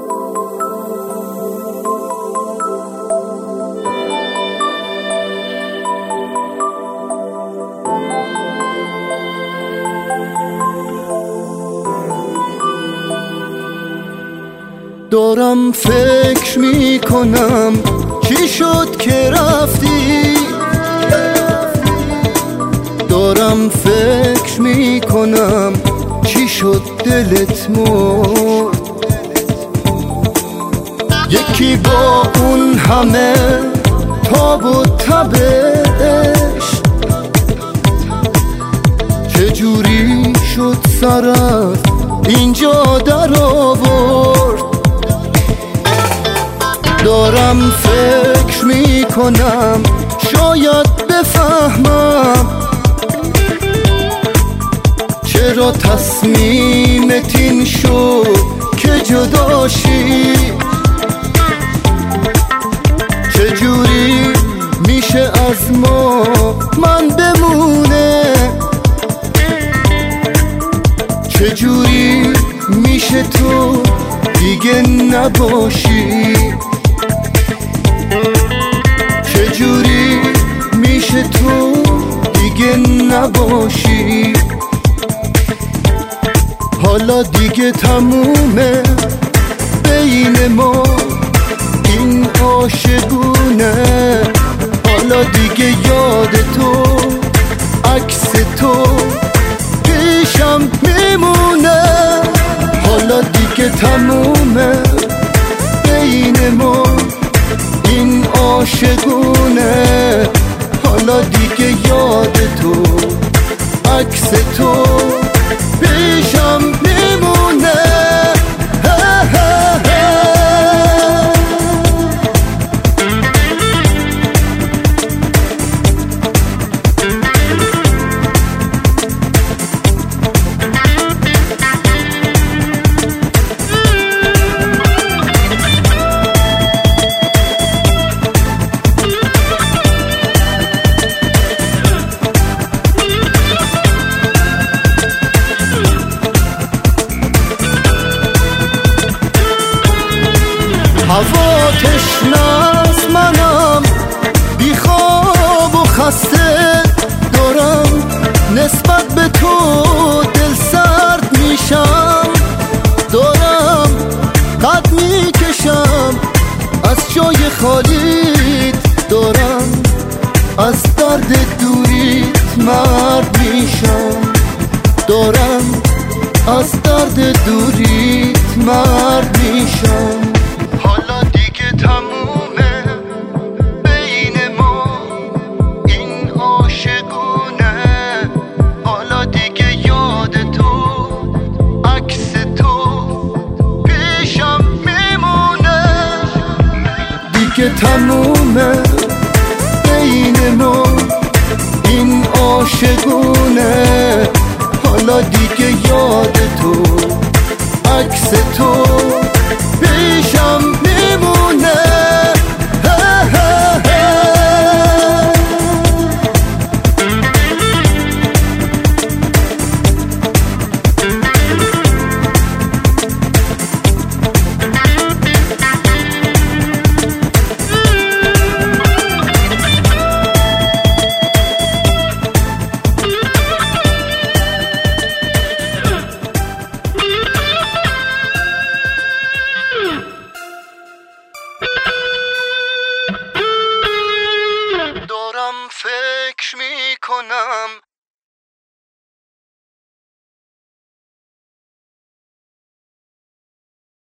دارم فکر میکنم چی شد که رفتی، دارم فکر میکنم چی شد دلت مرد. یکی با اون همه تاب و تبش چجوری شد سرت اینجا در آورد. دارم فکر میکنم شاید بفهمم چرا تصمیمت این شد که جداشی. چجوری میشه از ما من بمونه، چجوری میشه تو دیگه نباشی، چجوری میشه تو دیگه نباشی. حالا دیگه تمومه بین ما این عاشقونه، حالا دیگه یاد تو عکس تو پیشم میمونه. حالا دیگه تمومه بین ما این عاشقونه، حالا دیگه یاد تو عکس تو پیشم میمونه. هوا تشنه‌ست، منم بی خواب و خسته، دارم نسبت به تو دل سرد میشم، دارم قد میکشم از جای خالیت، دارم از درد دوریت مرد میشم، دارم از درد دوریت مرد میشم. حالا دیگه تمومه بین ما این عاشقونه، حالا دیگه یاد تو عکس تو پیشم میمونه. دیگه تمومه بین ما این عاشقونه، حالا دیگه یاد تو عکس تو پیشم میمونه. دارم فکر میکنم